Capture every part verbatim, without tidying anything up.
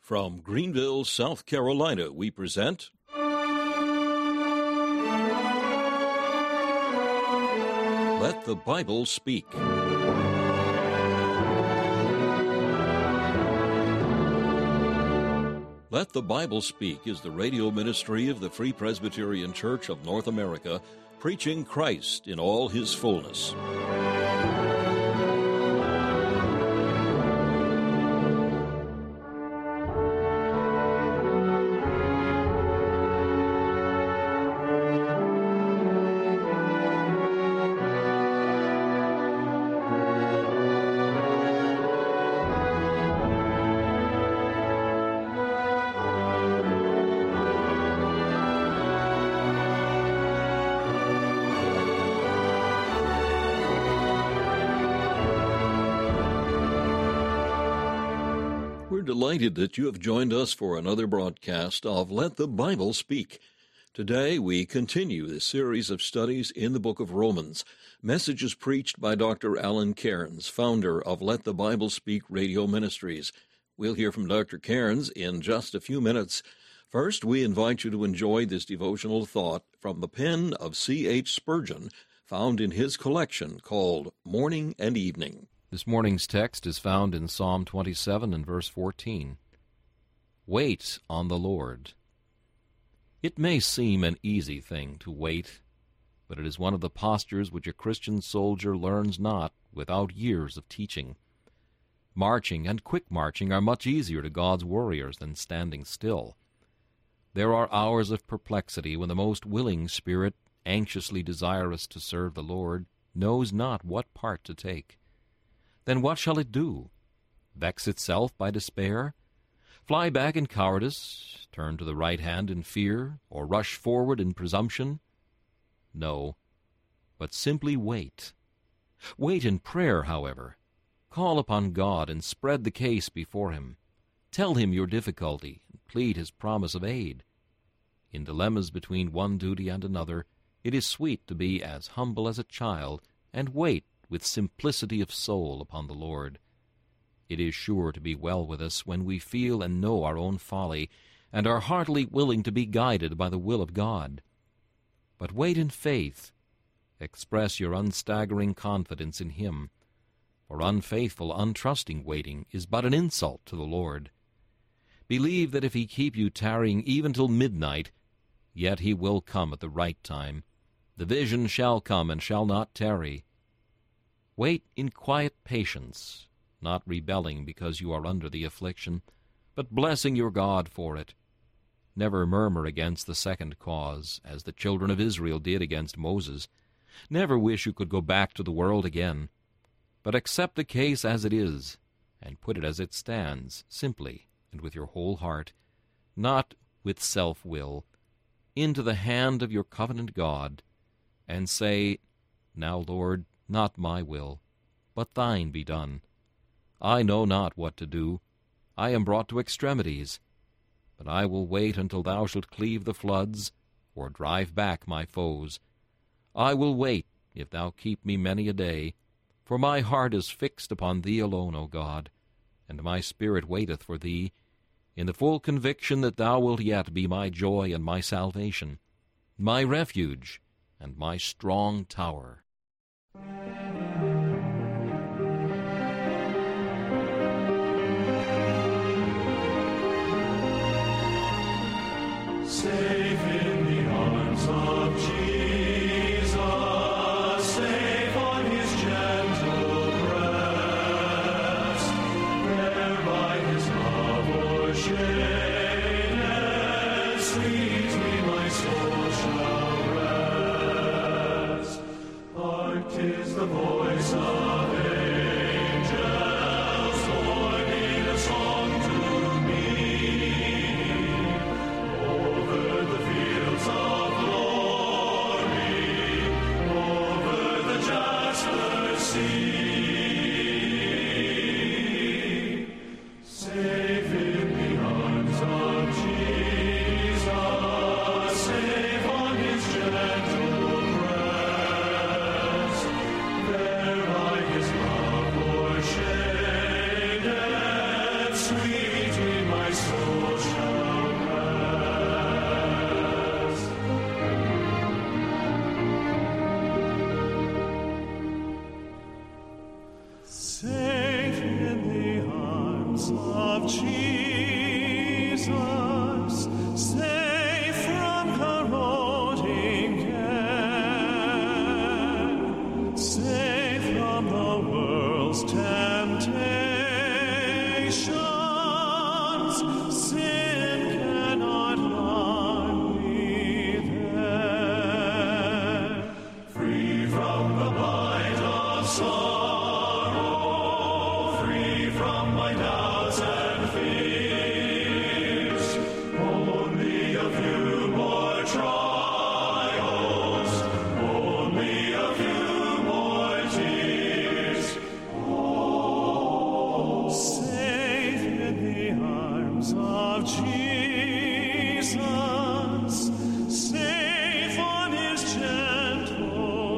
From Greenville, South Carolina, we present Let the Bible Speak. Let the Bible Speak is the radio ministry of the Free Presbyterian Church of North America, preaching Christ in all his fullness. Delighted that you have joined us for another broadcast of Let the Bible Speak. Today we continue this series of studies in the book of Romans, messages preached by Doctor Alan Cairns, founder of Let the Bible Speak Radio Ministries. We'll hear from Doctor Cairns in just a few minutes. First, we invite you to enjoy this devotional thought from the pen of C H Spurgeon, found in his collection called Morning and Evening. This morning's text is found in Psalm twenty-seven and verse fourteen. Wait on the Lord. It may seem an easy thing to wait, but it is one of the postures which a Christian soldier learns not without years of teaching. Marching and quick marching are much easier to God's warriors than standing still. There are hours of perplexity when the most willing spirit, anxiously desirous to serve the Lord, knows not what part to take. Then what shall it do? Vex itself by despair? Fly back in cowardice? Turn to the right hand in fear? Or rush forward in presumption? No, but simply wait. Wait in prayer, however. Call upon God and spread the case before Him. Tell Him your difficulty and plead His promise of aid. In dilemmas between one duty and another, it is sweet to be as humble as a child and wait with simplicity of soul upon the Lord. It is sure to be well with us when we feel and know our own folly, and are heartily willing to be guided by the will of God. But wait in faith. Express your unstaggering confidence in Him, for unfaithful, untrusting waiting is but an insult to the Lord. Believe that if He keep you tarrying even till midnight, yet He will come at the right time. The vision shall come and shall not tarry. Wait in quiet patience, not rebelling because you are under the affliction, but blessing your God for it. Never murmur against the second cause, as the children of Israel did against Moses. Never wish you could go back to the world again, but accept the case as it is, and put it as it stands, simply and with your whole heart, not with self-will, into the hand of your covenant God, and say, Now, Lord, not my will, but thine be done. I know not what to do. I am brought to extremities. But I will wait until thou shalt cleave the floods, or drive back my foes. I will wait, if thou keep me many a day, for my heart is fixed upon thee alone, O God, and my spirit waiteth for thee, in the full conviction that thou wilt yet be my joy and my salvation, my refuge and my strong tower. Safe in the arms of Jesus, safe on His gentle breast, there by His love o'ershaded, sweetly my soul shall rest. Hark, 'tis the voice of angels, joining a song to me. Over the fields of glory safe from corroding care, safe from the world's temptations. Sin cannot harm me there. Free from the bite of sorrow, free from my doubts and fears. Only a few more trials, only a few more tears. Oh, safe in the arms of Jesus, safe on his gentle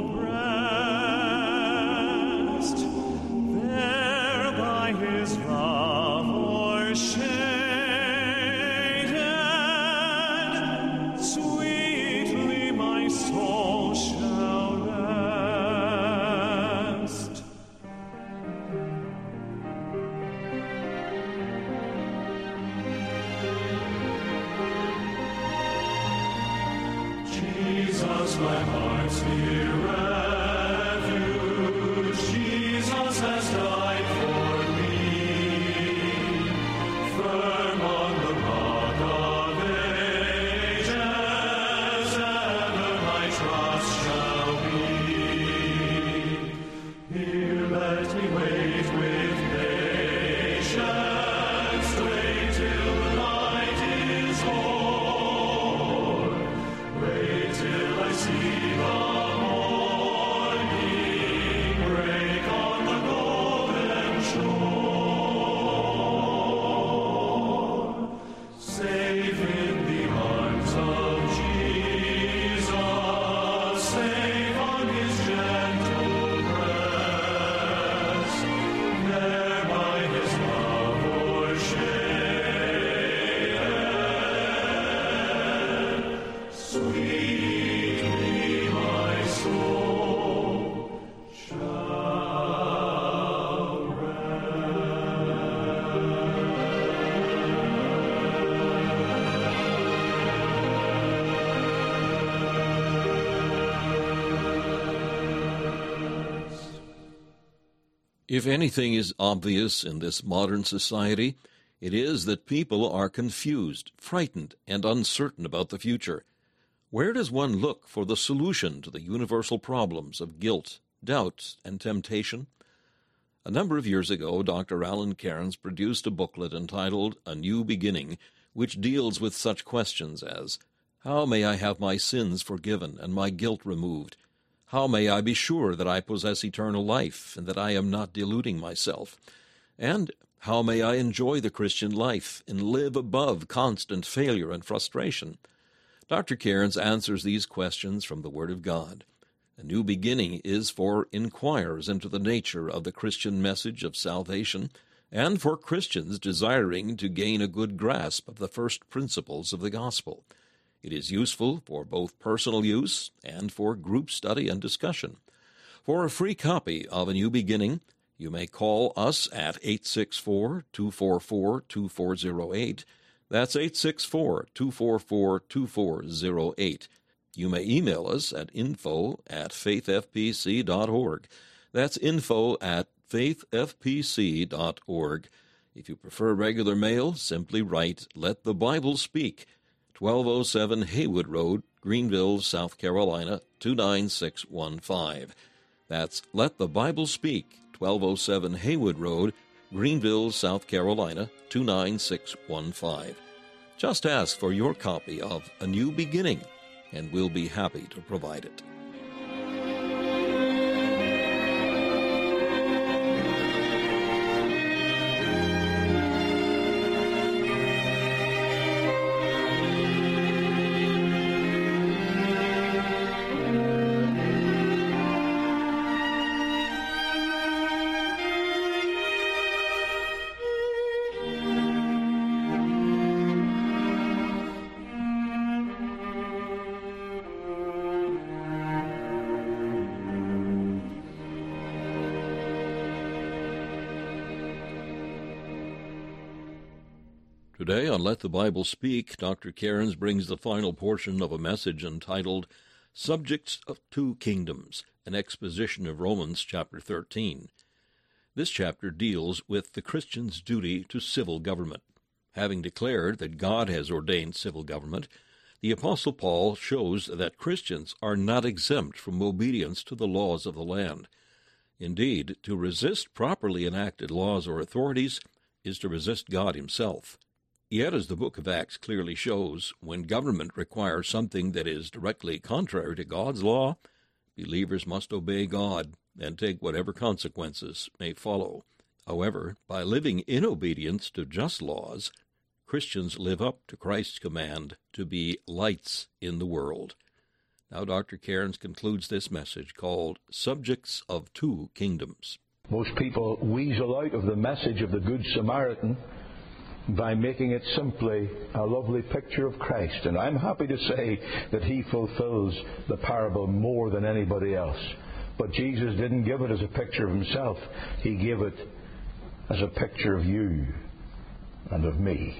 breast, there by his love o'ershaded, sweetly my soul shall rest. Jesus, my heart's dear refuge, Jesus has died for me. Firm on the rock of ages, ever my trust shall be. Here let me wait with patience, wait till the night is o'er, wait till I see the morning break on the golden shore. Safe in the arms of Jesus, safe on his gentle breast, there by his love o'ershaded, sweetly my soul shall rest. If anything is obvious in this modern society, it is that people are confused, frightened, and uncertain about the future. Where does one look for the solution to the universal problems of guilt, doubt, and temptation? A number of years ago, Doctor Alan Cairns produced a booklet entitled A New Beginning, which deals with such questions as, how may I have my sins forgiven and my guilt removed? How may I be sure that I possess eternal life and that I am not deluding myself? And how may I enjoy the Christian life and live above constant failure and frustration? Doctor Cairns answers these questions from the Word of God. A New Beginning is for inquirers into the nature of the Christian message of salvation and for Christians desiring to gain a good grasp of the first principles of the gospel. It is useful for both personal use and for group study and discussion. For a free copy of A New Beginning, you may call us at eight six four, two four four, two four zero eight. That's eight six four, two four four, two four zero eight. You may email us at info at faithfpc dot org. That's info at faithfpc dot org. If you prefer regular mail, simply write Let the Bible Speak, twelve oh seven Haywood Road, Greenville, South Carolina, two nine six one five. That's Let the Bible Speak, twelve oh seven Haywood Road, Greenville, South Carolina, two nine six one five. Just ask for your copy of A New Beginning, and we'll be happy to provide it. Today on Let the Bible Speak, Doctor Cairns brings the final portion of a message entitled Subjects of Two Kingdoms, an exposition of Romans chapter thirteen. This chapter deals with the Christian's duty to civil government. Having declared that God has ordained civil government, the Apostle Paul shows that Christians are not exempt from obedience to the laws of the land. Indeed, to resist properly enacted laws or authorities is to resist God himself. Yet, as the book of Acts clearly shows, when government requires something that is directly contrary to God's law, believers must obey God and take whatever consequences may follow. However, by living in obedience to just laws, Christians live up to Christ's command to be lights in the world. Now Doctor Cairns concludes this message called Subjects of Two Kingdoms. Most people weasel out of the message of the Good Samaritan by making it simply a lovely picture of Christ. And I'm happy to say that he fulfills the parable more than anybody else. But Jesus didn't give it as a picture of himself. He gave it as a picture of you and of me.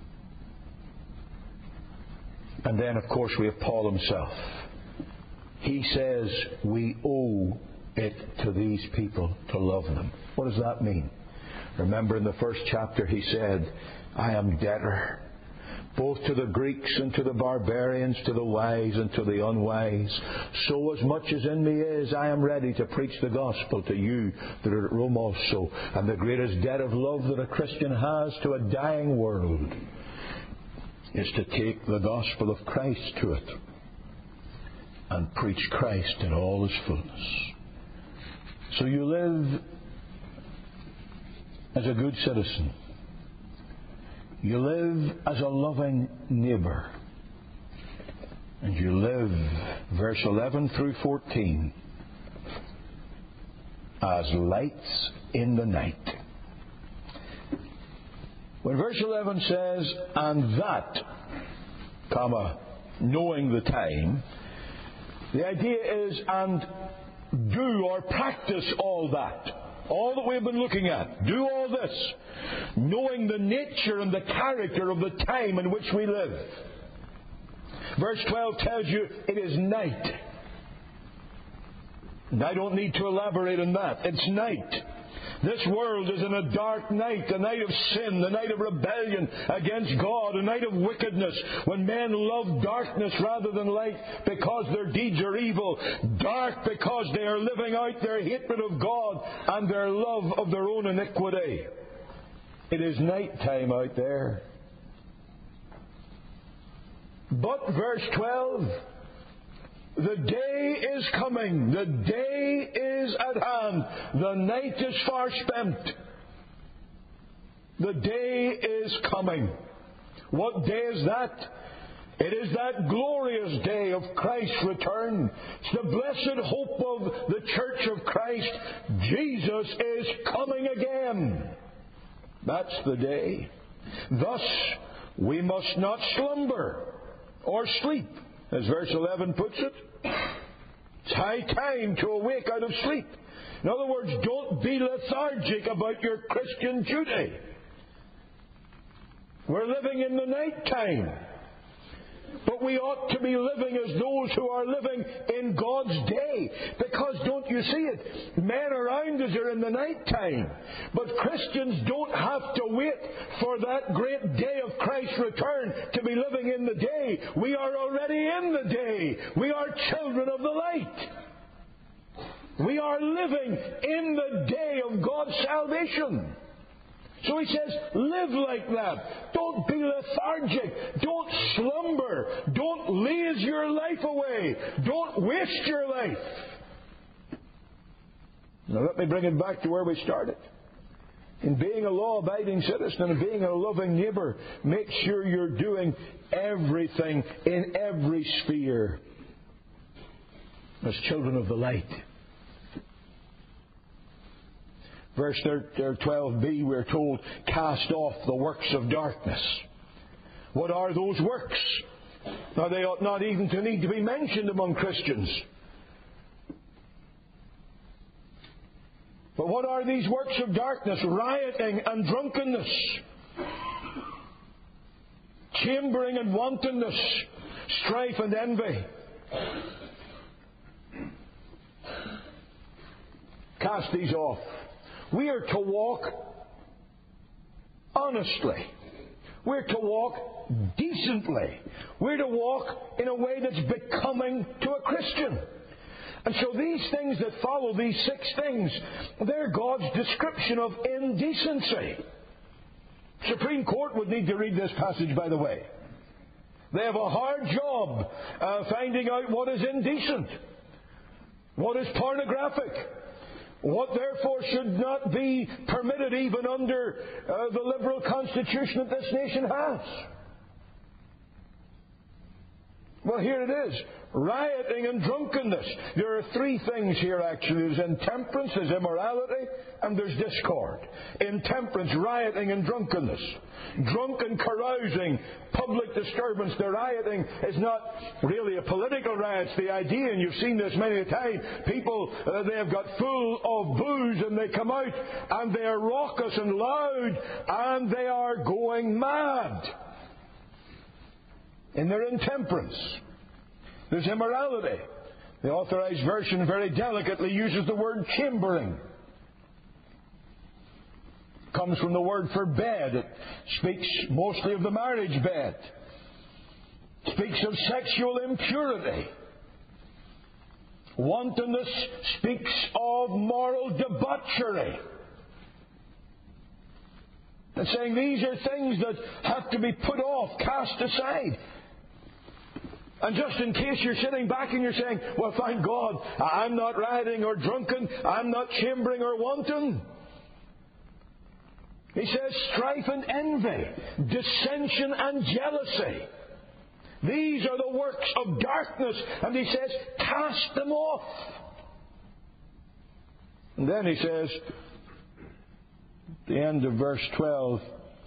And then, of course, we have Paul himself. He says we owe it to these people to love them. What does that mean? Remember in the first chapter he said, I am debtor, both to the Greeks and to the barbarians, to the wise and to the unwise. So as much as in me is, I am ready to preach the gospel to you that are at Rome also. And the greatest debt of love that a Christian has to a dying world is to take the gospel of Christ to it and preach Christ in all his fullness. So you live as a good citizen. You live as a loving neighbour. And you live, verse eleven through fourteen, as lights in the night. When verse eleven says, and that, comma, knowing the time, the idea is, and do or practice all that. All that we've been looking at. Do all this, knowing the nature and the character of the time in which we live. Verse twelve tells you it is night. And I don't need to elaborate on that. It's night. This world is in a dark night, a night of sin, a night of rebellion against God, a night of wickedness, when men love darkness rather than light because their deeds are evil, dark because they are living out their hatred of God and their love of their own iniquity. It is night time out there. But verse twelve, the day is coming. The day is at hand. The night is far spent. The day is coming. What day is that? It is that glorious day of Christ's return. It's the blessed hope of the Church of Christ. Jesus is coming again. That's the day. Thus, we must not slumber or sleep, as verse eleven puts it. It's high time to awake out of sleep. In other words, don't be lethargic about your Christian duty. We're living in the night time. But we ought to be living as those who are living in God's day. Because, don't you see it? Men around us are in the night time. But Christians don't have to wait for that great day of Christ's return to be living in the day. We are already in the day. We are children of the light. We are living in the day of God's salvation. So he says, live like that. Don't be lethargic. Don't slumber. Don't laze your life away. Don't waste your life. Now let me bring it back to where we started. In being a law-abiding citizen and being a loving neighbour, make sure you're doing everything in every sphere as children of the light. Verse twelve b, we're told, cast off the works of darkness. What are those works? Now, they ought not even to need to be mentioned among Christians. But what are these works of darkness? Rioting and drunkenness. chambering and wantonness, strife and envy. Cast these off. We are to walk honestly. We're to walk decently. We're to walk in a way that's becoming to a Christian. And so these things that follow, these six things, they're God's description of indecency. Supreme Court would need to read this passage, by the way. They have a hard job uh, finding out what is indecent, what is pornographic, what therefore should not be permitted even under uh, the liberal constitution that this nation has. Well, here it is. Rioting and drunkenness. There are three things here actually. There's intemperance, there's immorality, and there's discord. Intemperance, rioting and drunkenness. Drunken carousing, public disturbance. The rioting is not really a political riot. It's the idea, and you've seen this many a time. People, uh, they have got full of booze and they come out and they are raucous and loud and they are going mad in their intemperance. There's immorality. The Authorized Version very delicately uses the word chambering. It comes from the word for bed. It speaks mostly of the marriage bed. It speaks of sexual impurity. Wantonness speaks of moral debauchery. And saying these are things that have to be put off, cast aside. And just in case you're sitting back and you're saying, well, thank God, I'm not rioting or drunken, I'm not chambering or wanton. He says strife and envy, dissension and jealousy. These are the works of darkness. And he says, cast them off. And then he says, at the end of verse twelve,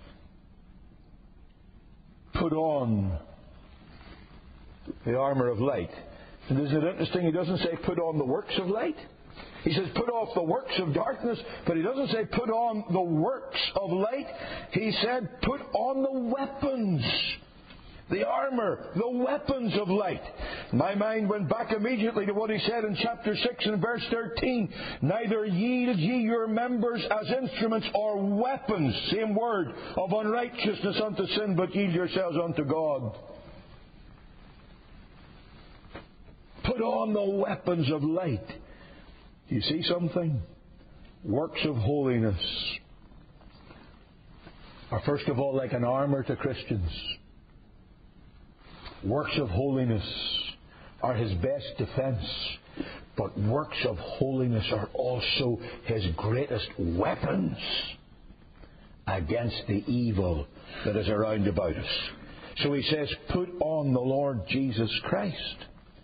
put on the armour of light. And isn't it interesting? He doesn't say put on the works of light. He says put off the works of darkness, but he doesn't say put on the works of light. He said put on the weapons, the armour, the weapons of light. My mind went back immediately to what he said in chapter six and verse thirteen. Neither yield ye your members as instruments or weapons, same word, of unrighteousness unto sin, but yield yourselves unto God. Put on the weapons of light. Do you see something? Works of holiness are first of all like an armour to Christians. Works of holiness are his best defence. But works of holiness are also his greatest weapons against the evil that is around about us. So he says, put on the Lord Jesus Christ.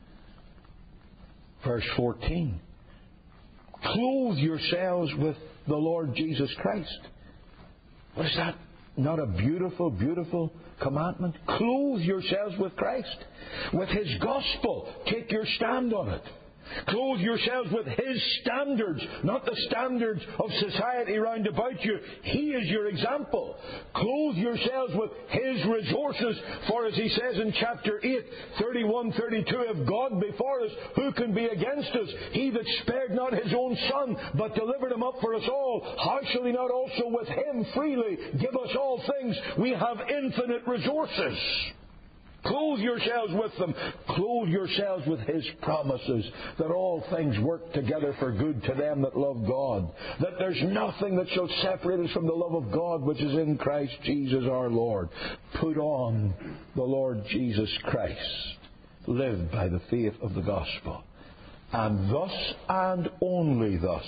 Verse fourteen. Clothe yourselves with the Lord Jesus Christ. What is that? Not a beautiful, beautiful commandment? Clothe yourselves with Christ. With his gospel. Take your stand on it. Clothe yourselves with his standards, not the standards of society round about you. He is your example. Clothe yourselves with his resources, for as he says in chapter eight, thirty-one, thirty-two, if God be for us, who can be against us? He that spared not his own son, but delivered him up for us all, how shall he not also with him freely give us all things? We have infinite resources. Clothe yourselves with them. Clothe yourselves with his promises that all things work together for good to them that love God. That there's nothing that shall separate us from the love of God which is in Christ Jesus our Lord. Put on the Lord Jesus Christ. Live by the faith of the gospel. And thus and only thus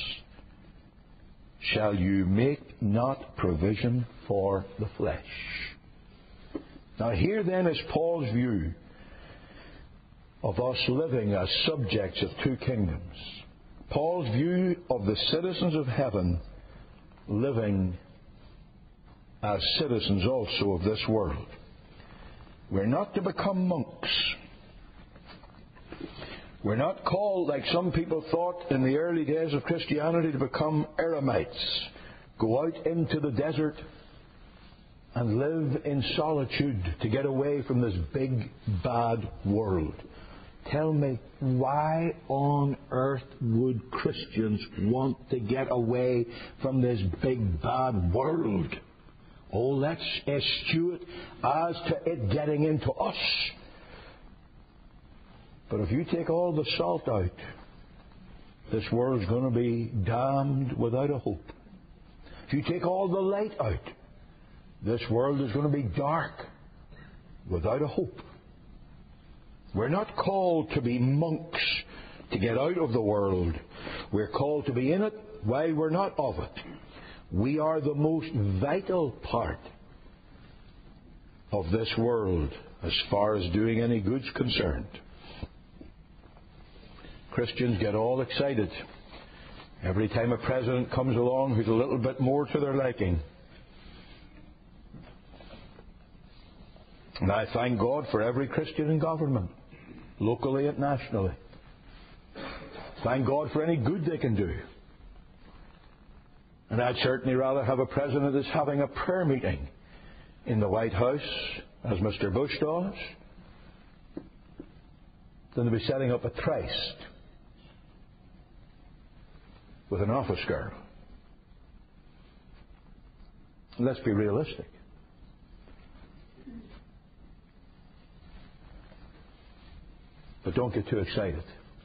shall you make not provision for the flesh. Now here then is Paul's view of us living as subjects of two kingdoms. Paul's view of the citizens of heaven living as citizens also of this world. We're not to become monks. We're not called, like some people thought in the early days of Christianity, to become eremites. Go out into the desert and live in solitude to get away from this big, bad world. Tell me, why on earth would Christians want to get away from this big, bad world? Oh, let's eschew it as to it getting into us. But if you take all the salt out, this world's going to be damned without a hope. If you take all the light out, this world is going to be dark without a hope. We're not called to be monks to get out of the world. We're called to be in it while we're not of it. We are the most vital part of this world as far as doing any good's concerned. Christians get all excited every time a president comes along who's a little bit more to their liking. And I thank God for every Christian in government, locally and nationally. Thank God for any good they can do. And I'd certainly rather have a president that's having a prayer meeting in the White House, as Mister Bush does, than to be setting up a tryst with an office girl. And let's be realistic. But don't get too excited.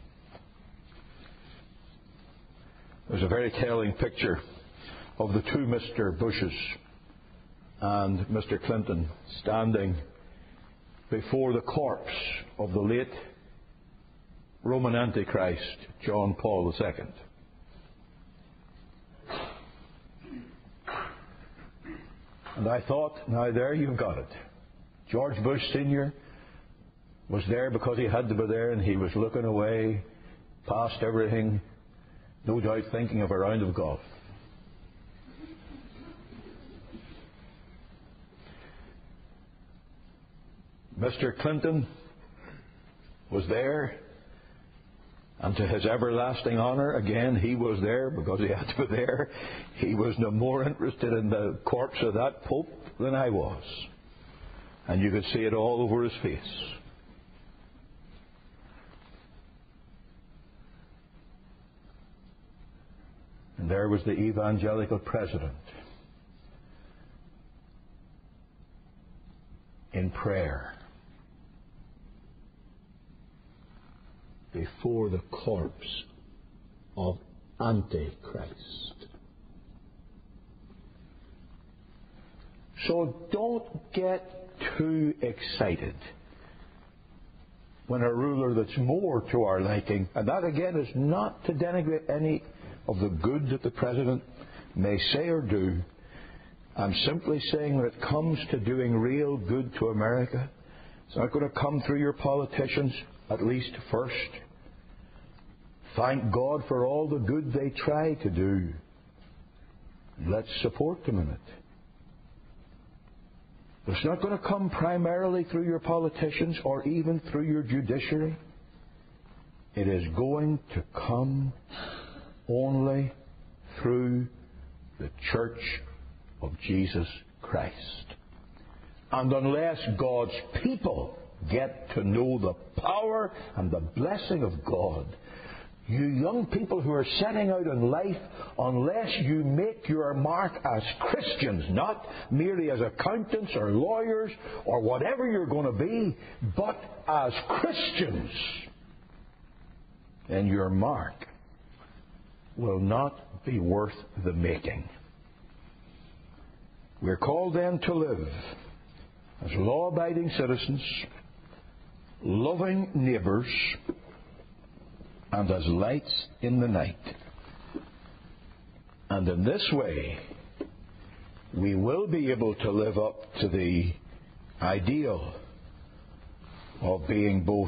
There's a very telling picture of the two Mister Bushes and Mister Clinton standing before the corpse of the late Roman Antichrist, John Paul the Second. And I thought, now there you've got it. George Bush Senior was there because he had to be there, and he was looking away past everything, no doubt thinking of a round of golf. Mister Clinton was there, and to his everlasting honour, again, he was there because he had to be there. He was no more interested in the corpse of that Pope than I was. And you could see it all over his face. And there was the evangelical president in prayer before the corpse of Antichrist. So don't get too excited when a ruler that's more to our liking, and that again is not to denigrate any of the good that the president may say or do. I'm simply saying when it comes to doing real good to America, it's not going to come through your politicians, at least first. Thank God for all the good they try to do. Let's support them in it. It's not going to come primarily through your politicians or even through your judiciary. It is going to come only through the Church of Jesus Christ. And unless God's people get to know the power and the blessing of God, you young people who are setting out in life, unless you make your mark as Christians, not merely as accountants or lawyers or whatever you're going to be, but as Christians, then your mark will not be worth the making. We're called then to live as law-abiding citizens, loving neighbours, and as lights in the night. And in this way, we will be able to live up to the ideal of being both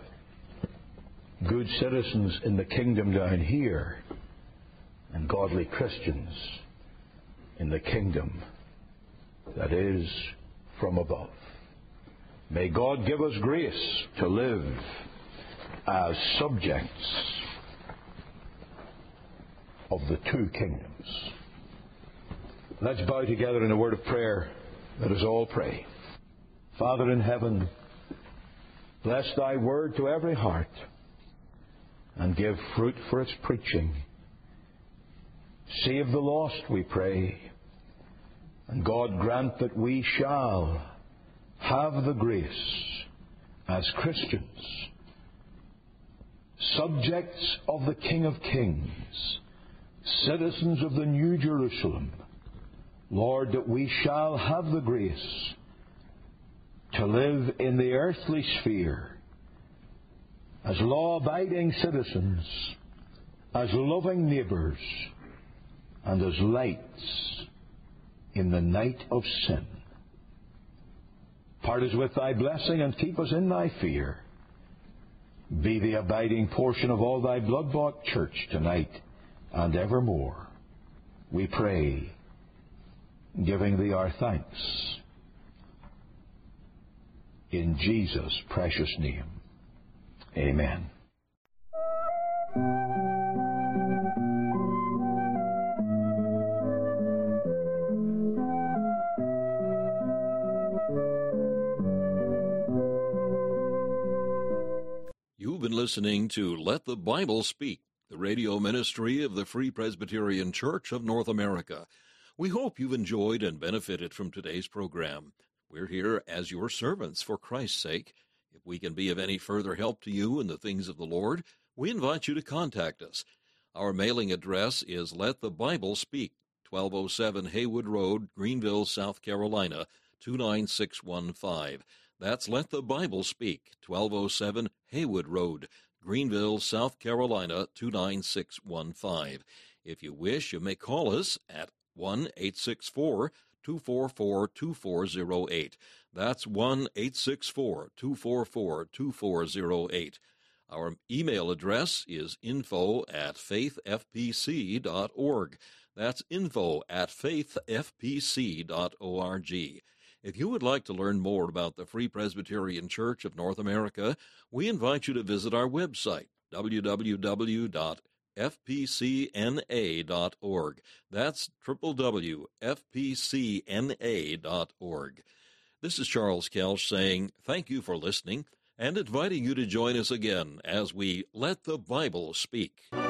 good citizens in the kingdom down here and godly Christians in the kingdom that is from above. May God give us grace to live as subjects of the two kingdoms. Let's bow together in a word of prayer Let us all pray. Father in heaven, bless thy word to every heart, and give fruit for its preaching. Save the lost, we pray, and God grant that we shall have the grace as Christians, subjects of the King of Kings, citizens of the New Jerusalem, Lord, that we shall have the grace to live in the earthly sphere as law-abiding citizens, as loving neighbours, and as lights in the night of sin. Part us with thy blessing and keep us in thy fear. Be the abiding portion of all thy blood-bought church tonight and evermore. We pray, giving thee our thanks. In Jesus' precious name. Amen. You've been listening to Let the Bible Speak, the radio ministry of the Free Presbyterian Church of North America. We hope you've enjoyed and benefited from today's program. We're here as your servants for Christ's sake. If we can be of any further help to you in the things of the Lord, we invite you to contact us. Our mailing address is Let the Bible Speak, twelve oh seven Haywood Road, Greenville, South Carolina, two nine six one five. That's Let the Bible Speak, twelve oh seven Haywood Road, Greenville, South Carolina, two nine six one five. If you wish, you may call us at one eight six four, two four four, two four zero eight. That's one eight six four, two four four, two four zero eight. Our email address is info at faith f p c dot org. That's info at faith f p c dot org. If you would like to learn more about the Free Presbyterian Church of North America, we invite you to visit our website, w w w dot f p c n a dot org. That's w w w dot f p c n a dot org. This is Charles Kelsch saying thank you for listening and inviting you to join us again as we Let the Bible Speak.